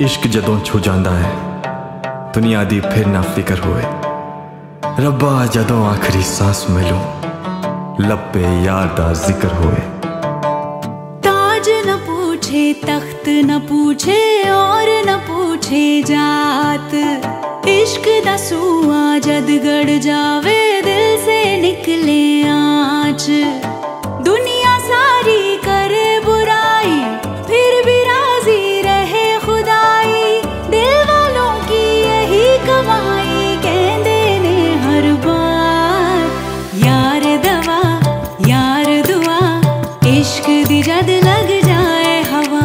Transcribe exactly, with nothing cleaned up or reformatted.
इश्क जदों छू जांदा है दुनिया दी फिर ना फिकर होए। रब्बा जदों आखिरी सांस मिलो लब्बे यार दा जिक्र होए। ताज न पूछे तख्त न पूछे और न पूछे जात, इश्क दा सूआ जद गड़ जावे